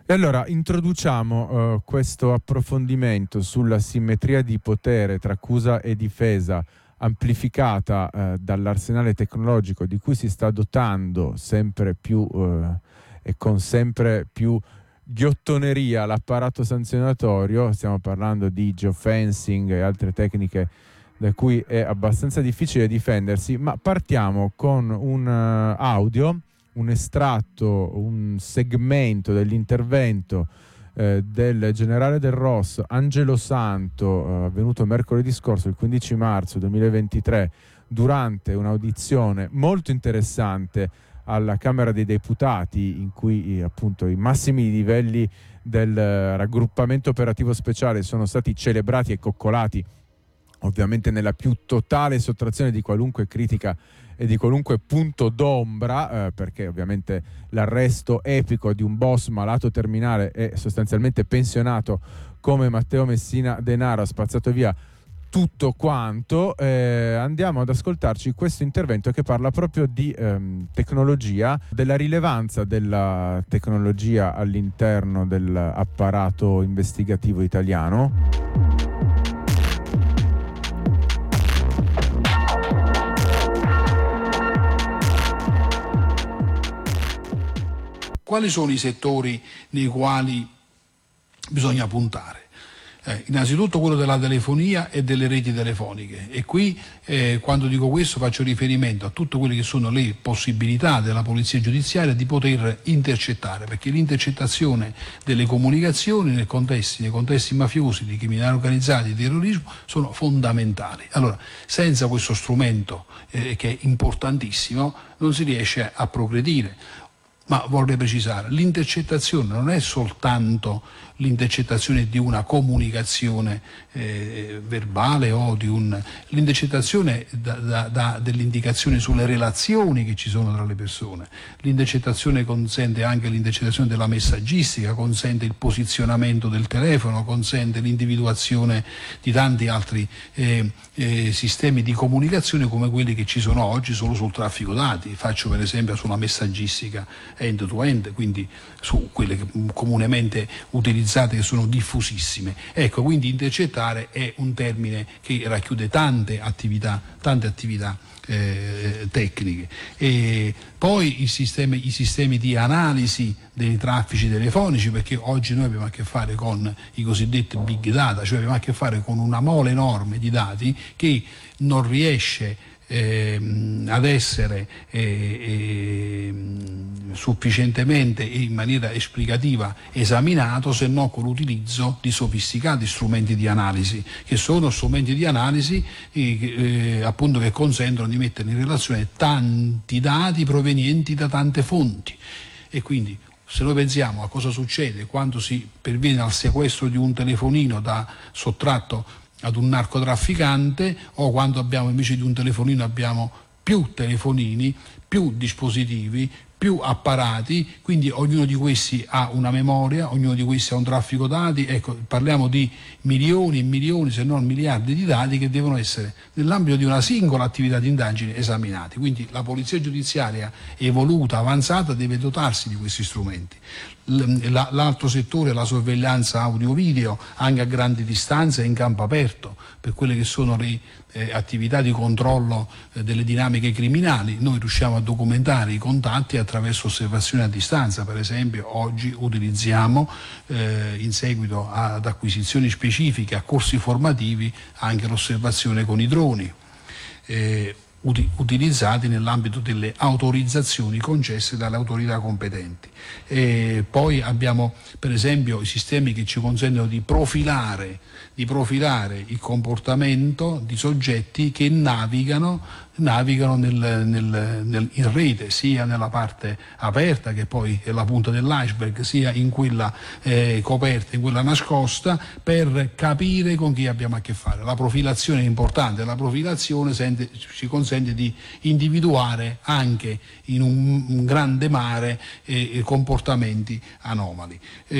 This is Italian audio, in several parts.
E allora introduciamo questo approfondimento sulla simmetria di potere tra accusa e difesa, amplificata dall'arsenale tecnologico di cui si sta dotando sempre più e con sempre più ghiottoneria l'apparato sanzionatorio. Stiamo parlando di geofencing e altre tecniche da cui è abbastanza difficile difendersi, ma partiamo con un audio, un estratto, un segmento dell'intervento del generale del ROS Angelo Santo, avvenuto mercoledì scorso, il 15 marzo 2023, durante un'audizione molto interessante alla Camera dei Deputati, in cui appunto i massimi livelli del raggruppamento operativo speciale sono stati celebrati e coccolati, ovviamente nella più totale sottrazione di qualunque critica e di qualunque punto d'ombra, perché ovviamente l'arresto epico di un boss malato terminale e sostanzialmente pensionato come Matteo Messina Denaro ha spazzato via tutto quanto. Andiamo ad ascoltarci questo intervento che parla proprio di tecnologia, della rilevanza della tecnologia all'interno dell'apparato investigativo italiano. Quali sono i settori nei quali bisogna puntare? Innanzitutto quello della telefonia e delle reti telefoniche, e qui quando dico questo faccio riferimento a tutte quelle che sono le possibilità della polizia giudiziaria di poter intercettare, perché l'intercettazione delle comunicazioni nei contesti mafiosi, di criminalità organizzata, di terrorismo, sono fondamentali. Allora, senza questo strumento che è importantissimo non si riesce a progredire. Ma vorrei precisare, l'intercettazione non è soltanto l'intercettazione di una comunicazione verbale o l'intercettazione dà delle indicazioni sulle relazioni che ci sono tra le persone. L'intercettazione consente anche l'intercettazione della messaggistica, consente il posizionamento del telefono, consente l'individuazione di tanti altri sistemi di comunicazione come quelli che ci sono oggi solo sul traffico dati. Faccio per esempio sulla messaggistica end-to-end, quindi su quelle comunemente utilizzate, che sono diffusissime. Ecco, quindi intercettare è un termine che racchiude tante attività tecniche. E poi i sistemi di analisi dei traffici telefonici, perché oggi noi abbiamo a che fare con i cosiddetti big data, cioè abbiamo a che fare con una mole enorme di dati che non riesce ad essere sufficientemente e in maniera esplicativa esaminato se non con l'utilizzo di sofisticati strumenti di analisi, che sono strumenti di analisi appunto che consentono di mettere in relazione tanti dati provenienti da tante fonti. E quindi se noi pensiamo a cosa succede quando si perviene al sequestro di un telefonino sottratto ad un narcotrafficante, o quando abbiamo invece di un telefonino abbiamo più telefonini, più dispositivi, più apparati, quindi ognuno di questi ha una memoria, ognuno di questi ha un traffico dati. Ecco, parliamo di milioni e milioni, se non miliardi di dati che devono essere nell'ambito di una singola attività di indagine esaminati. Quindi la polizia giudiziaria evoluta, avanzata, deve dotarsi di questi strumenti. L'altro settore è la sorveglianza audio-video, anche a grandi distanze e in campo aperto, per quelle che sono le attività di controllo delle dinamiche criminali. Noi riusciamo a documentare i contatti attraverso osservazioni a distanza. Per esempio oggi utilizziamo in seguito ad acquisizioni specifiche, a corsi formativi, anche l'osservazione con i droni utilizzati nell'ambito delle autorizzazioni concesse dalle autorità competenti. Poi abbiamo per esempio i sistemi che ci consentono di profilare il comportamento di soggetti che navigano in rete, sia nella parte aperta, che poi è la punta dell'iceberg, sia in quella coperta, in quella nascosta, per capire con chi abbiamo a che fare. La profilazione è importante, la profilazione ci consente di individuare anche in un grande mare comportamenti anomali,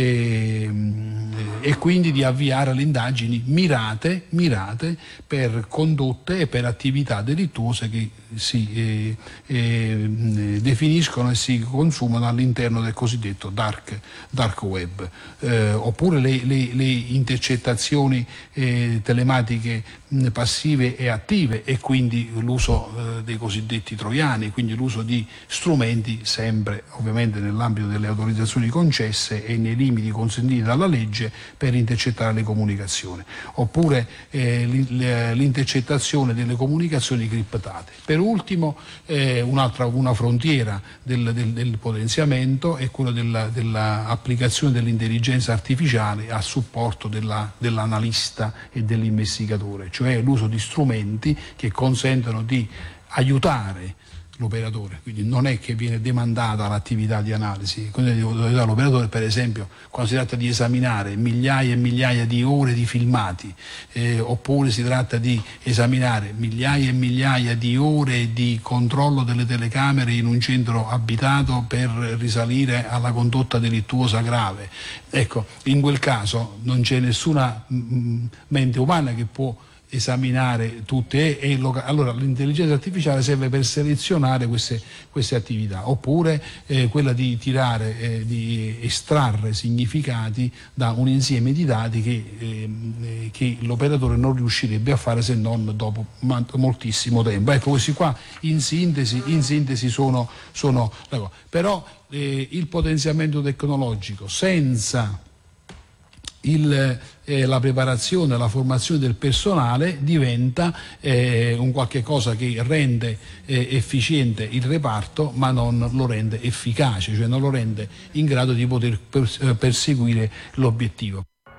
e quindi di avviare le indagini mirate per condotte e per attività delittuose che si definiscono e si consumano all'interno del cosiddetto dark web, oppure le intercettazioni telematiche passive e attive, e quindi l'uso dei cosiddetti troiani, quindi l'uso di strumenti sempre ovviamente nell'ambito delle autorizzazioni concesse e nei limiti consentiti dalla legge per intercettare le comunicazioni, oppure l'intercettazione delle comunicazioni criptate. Per ultimo, una frontiera del potenziamento è quella dell'applicazione dell'intelligenza artificiale a supporto dell'analista e dell'investigatore, cioè l'uso di strumenti che consentono di aiutare l'operatore, quindi non è che viene demandata l'attività di analisi, quindi l'operatore, per esempio, quando si tratta di esaminare migliaia e migliaia di ore di filmati, oppure si tratta di esaminare migliaia e migliaia di ore di controllo delle telecamere in un centro abitato per risalire alla condotta delittuosa grave, ecco, in quel caso non c'è nessuna mente umana che può esaminare tutte allora l'intelligenza artificiale serve per selezionare queste attività, oppure quella di di estrarre significati da un insieme di dati che l'operatore non riuscirebbe a fare se non dopo moltissimo tempo. Ecco, questi qua in sintesi sono però il potenziamento tecnologico senza la preparazione, la formazione del personale diventa un qualche cosa che rende efficiente il reparto, ma non lo rende efficace, cioè non lo rende in grado di poter perseguire l'obiettivo.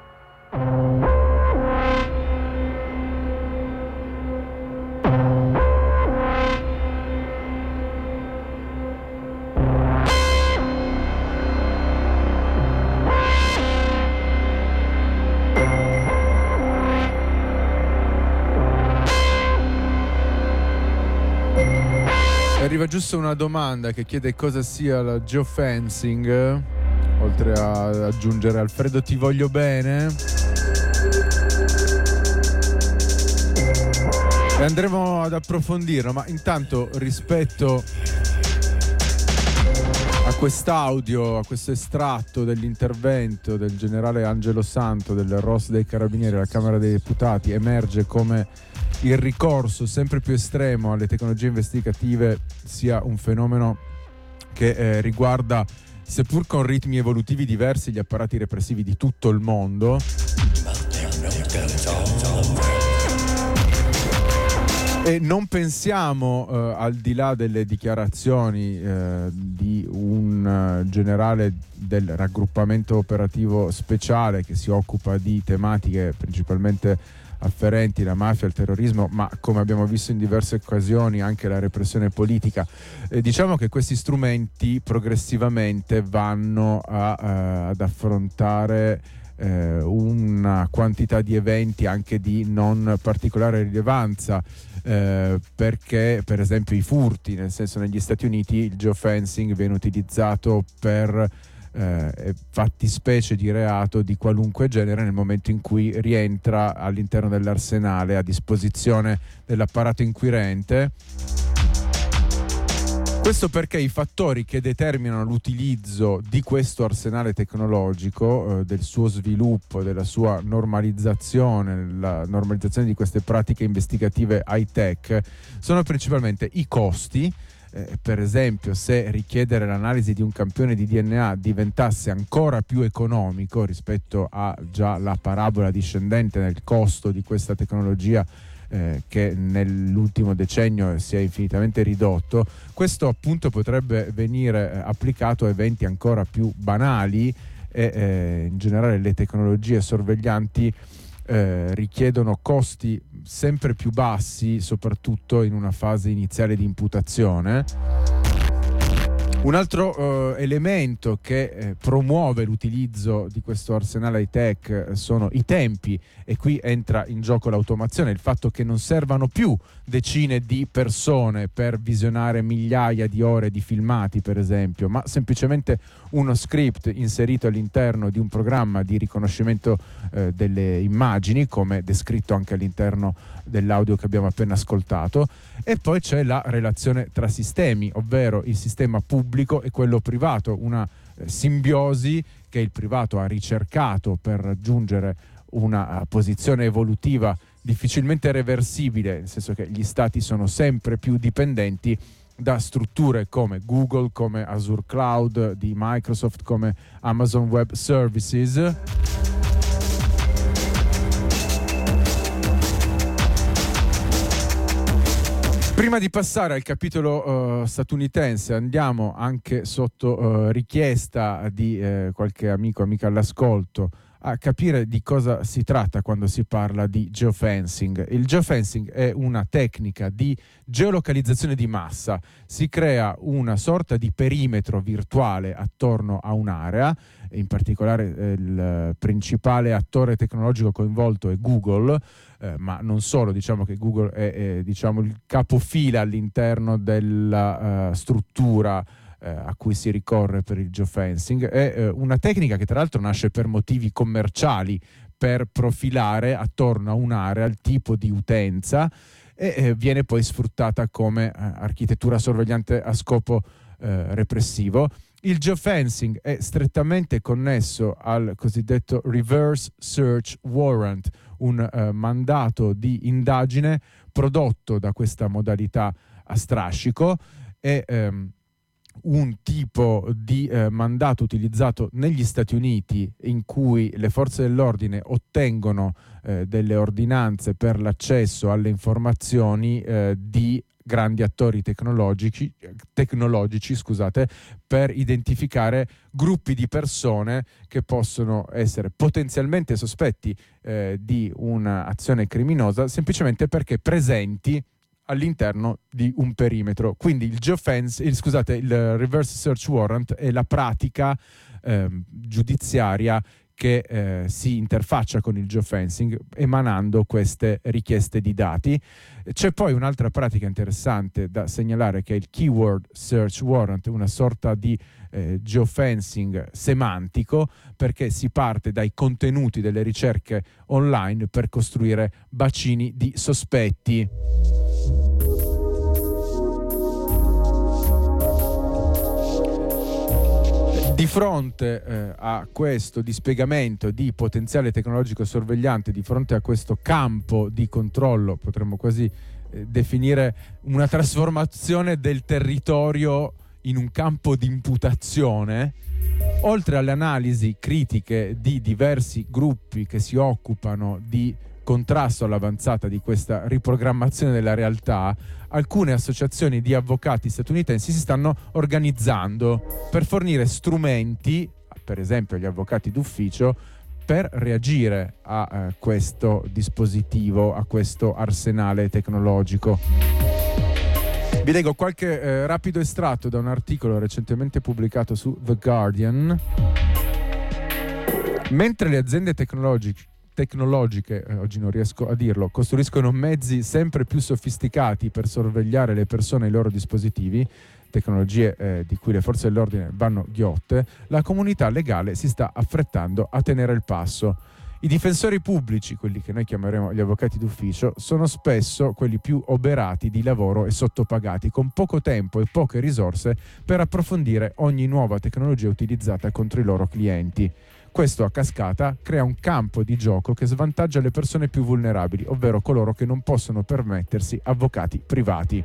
Arriva giusto una domanda che chiede cosa sia la geofencing, oltre a aggiungere Alfredo ti voglio bene, e andremo ad approfondirlo, ma intanto rispetto a quest'audio, a questo estratto dell'intervento del generale Angelo Santo del ROS dei Carabinieri alla Camera dei Deputati, emerge come il ricorso sempre più estremo alle tecnologie investigative sia un fenomeno che riguarda, seppur con ritmi evolutivi diversi, gli apparati repressivi di tutto il mondo. E non pensiamo, al di là delle dichiarazioni di un generale del raggruppamento operativo speciale che si occupa di tematiche principalmente afferenti alla mafia, al terrorismo, ma come abbiamo visto in diverse occasioni anche la repressione politica, diciamo che questi strumenti progressivamente vanno ad affrontare una quantità di eventi anche di non particolare rilevanza, perché per esempio i furti, nel senso negli Stati Uniti il geofencing viene utilizzato per fattispecie di reato di qualunque genere nel momento in cui rientra all'interno dell'arsenale a disposizione dell'apparato inquirente. Questo perché i fattori che determinano l'utilizzo di questo arsenale tecnologico, del suo sviluppo, della sua normalizzazione, la normalizzazione di queste pratiche investigative high tech, sono principalmente i costi. Per esempio, se richiedere l'analisi di un campione di DNA diventasse ancora più economico rispetto a già la parabola discendente nel costo di questa tecnologia, che nell'ultimo decennio si è infinitamente ridotto, questo appunto potrebbe venire applicato a eventi ancora più banali e in generale le tecnologie sorveglianti richiedono costi sempre più bassi, soprattutto in una fase iniziale di imputazione, Un altro elemento che promuove l'utilizzo di questo arsenale high-tech sono i tempi, e qui entra in gioco l'automazione, il fatto che non servano più decine di persone per visionare migliaia di ore di filmati, per esempio, ma semplicemente uno script inserito all'interno di un programma di riconoscimento delle immagini, come descritto anche all'interno dell'audio che abbiamo appena ascoltato. E poi c'è la relazione tra sistemi, ovvero il sistema pubblico e quello privato, una simbiosi che il privato ha ricercato per raggiungere una posizione evolutiva difficilmente reversibile, nel senso che gli stati sono sempre più dipendenti da strutture come Google, come Azure Cloud di Microsoft, come Amazon Web Services. Prima di passare al capitolo statunitense, andiamo anche sotto richiesta di qualche amica all'ascolto a capire di cosa si tratta quando si parla di geofencing. Il geofencing è una tecnica di geolocalizzazione di massa. Si crea una sorta di perimetro virtuale attorno a un'area, in particolare il principale attore tecnologico coinvolto è Google, ma non solo, diciamo che Google è diciamo il capofila all'interno della struttura a cui si ricorre per il geofencing. È una tecnica che tra l'altro nasce per motivi commerciali, per profilare attorno a un'area il tipo di utenza, e viene poi sfruttata come architettura sorvegliante a scopo repressivo. Il geofencing è strettamente connesso al cosiddetto reverse search warrant, un mandato di indagine prodotto da questa modalità a strascico. È un tipo di mandato utilizzato negli Stati Uniti, in cui le forze dell'ordine ottengono delle ordinanze per l'accesso alle informazioni di grandi attori tecnologici, per identificare gruppi di persone che possono essere potenzialmente sospetti di un'azione criminosa, semplicemente perché presenti all'interno di un perimetro. Quindi il reverse search warrant è la pratica giudiziaria che si interfaccia con il geofencing, emanando queste richieste di dati. C'è poi un'altra pratica interessante da segnalare, che è il keyword search warrant, una sorta di geofencing semantico, perché si parte dai contenuti delle ricerche online per costruire bacini di sospetti. Di fronte a questo dispiegamento di potenziale tecnologico sorvegliante, di fronte a questo campo di controllo, potremmo quasi definire una trasformazione del territorio in un campo di imputazione, oltre alle analisi critiche di diversi gruppi che si occupano di contrasto all'avanzata di questa riprogrammazione della realtà, alcune associazioni di avvocati statunitensi si stanno organizzando per fornire strumenti, per esempio agli avvocati d'ufficio, per reagire a questo dispositivo, a questo arsenale tecnologico. Vi leggo qualche rapido estratto da un articolo recentemente pubblicato su The Guardian. Mentre le aziende tecnologiche, oggi non riesco a dirlo, costruiscono mezzi sempre più sofisticati per sorvegliare le persone e i loro dispositivi, tecnologie di cui le forze dell'ordine vanno ghiotte, la comunità legale si sta affrettando a tenere il passo. I difensori pubblici, quelli che noi chiameremo gli avvocati d'ufficio, sono spesso quelli più oberati di lavoro e sottopagati, con poco tempo e poche risorse per approfondire ogni nuova tecnologia utilizzata contro i loro clienti. Questo a cascata crea un campo di gioco che svantaggia le persone più vulnerabili, ovvero coloro che non possono permettersi avvocati privati.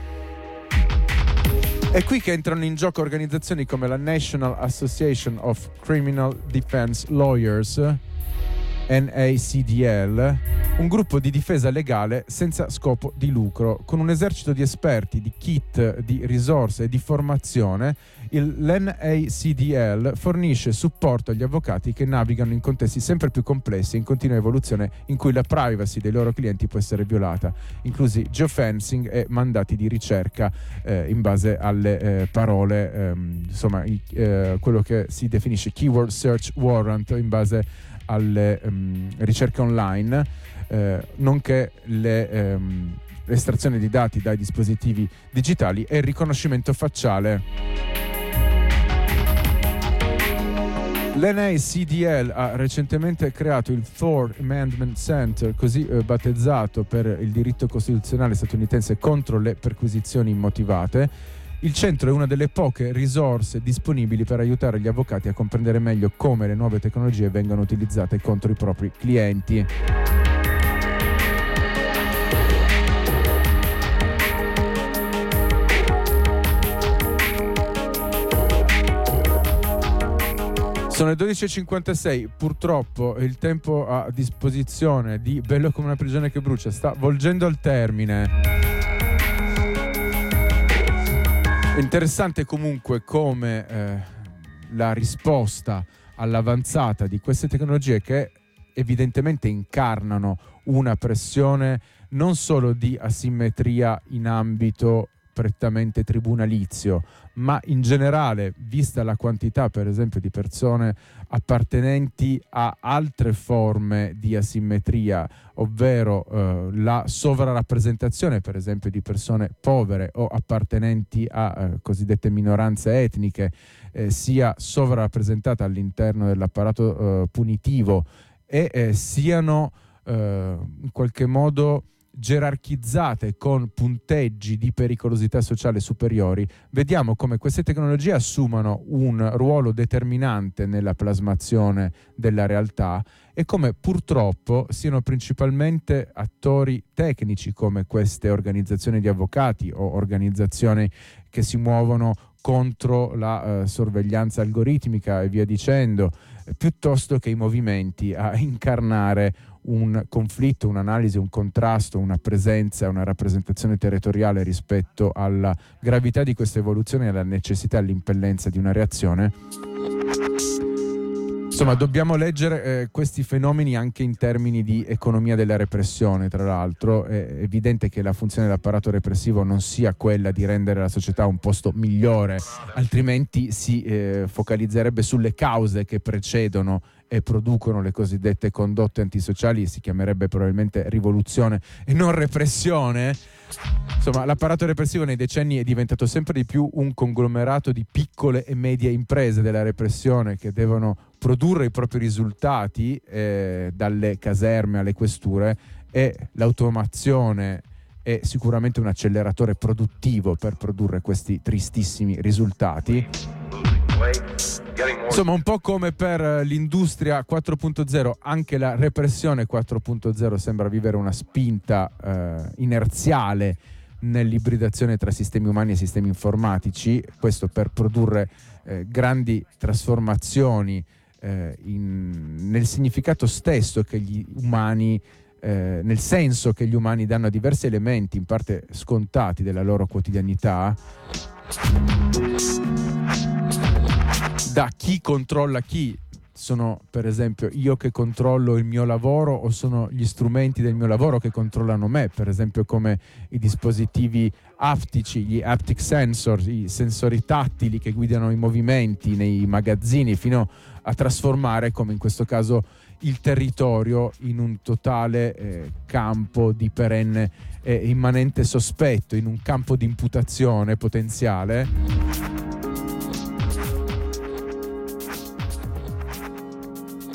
È qui che entrano in gioco organizzazioni come la National Association of Criminal Defense Lawyers, NACDL, un gruppo di difesa legale senza scopo di lucro, con un esercito di esperti, di kit, di risorse e di formazione. L'NACDL fornisce supporto agli avvocati che navigano in contesti sempre più complessi e in continua evoluzione, in cui la privacy dei loro clienti può essere violata, inclusi geofencing e mandati di ricerca in base alle parole, quello che si definisce keyword search warrant in base alle ricerche online, nonché l'estrazione di dati dai dispositivi digitali e il riconoscimento facciale. L'NACDL ha recentemente creato il Fourth Amendment Center, così battezzato per il diritto costituzionale statunitense contro le perquisizioni immotivate. Il centro è una delle poche risorse disponibili per aiutare gli avvocati a comprendere meglio come le nuove tecnologie vengono utilizzate contro i propri clienti. Sono le 12.56, purtroppo il tempo a disposizione di Bello come una prigione che brucia sta volgendo al termine. È interessante comunque come la risposta all'avanzata di queste tecnologie, che evidentemente incarnano una pressione non solo di asimmetria in ambito prettamente tribunalizio, ma in generale, vista la quantità per esempio di persone appartenenti a altre forme di asimmetria, ovvero la sovrarappresentazione per esempio di persone povere o appartenenti a cosiddette minoranze etniche, sia sovrarappresentata all'interno dell'apparato punitivo e siano in qualche modo gerarchizzate con punteggi di pericolosità sociale superiori, vediamo come queste tecnologie assumano un ruolo determinante nella plasmazione della realtà e come purtroppo siano principalmente attori tecnici, come queste organizzazioni di avvocati o organizzazioni che si muovono contro la sorveglianza algoritmica e via dicendo, piuttosto che i movimenti a incarnare un conflitto, un'analisi, un contrasto, una presenza, una rappresentazione territoriale rispetto alla gravità di questa evoluzione e alla necessità e all'impellenza di una reazione. Insomma, dobbiamo leggere questi fenomeni anche in termini di economia della repressione. Tra l'altro è evidente che la funzione dell'apparato repressivo non sia quella di rendere la società un posto migliore, altrimenti si focalizzerebbe sulle cause che precedono e producono le cosiddette condotte antisociali e si chiamerebbe probabilmente rivoluzione e non repressione. Insomma, l'apparato repressivo nei decenni è diventato sempre di più un conglomerato di piccole e medie imprese della repressione che devono produrre i propri risultati, dalle caserme alle questure, e l'automazione è sicuramente un acceleratore produttivo per produrre questi tristissimi risultati. Insomma, un po' come per l'industria 4.0, anche la repressione 4.0 sembra vivere una spinta inerziale nell'ibridazione tra sistemi umani e sistemi informatici, questo per produrre grandi trasformazioni nel significato stesso che gli umani, nel senso che gli umani danno a diversi elementi in parte scontati della loro quotidianità. Da chi controlla chi? Sono per esempio io che controllo il mio lavoro o sono gli strumenti del mio lavoro che controllano me? Per esempio come i dispositivi aptici, gli haptic sensor, i sensori tattili che guidano i movimenti nei magazzini, fino a trasformare, come in questo caso, il territorio in un totale campo di perenne e immanente sospetto, in un campo di imputazione potenziale.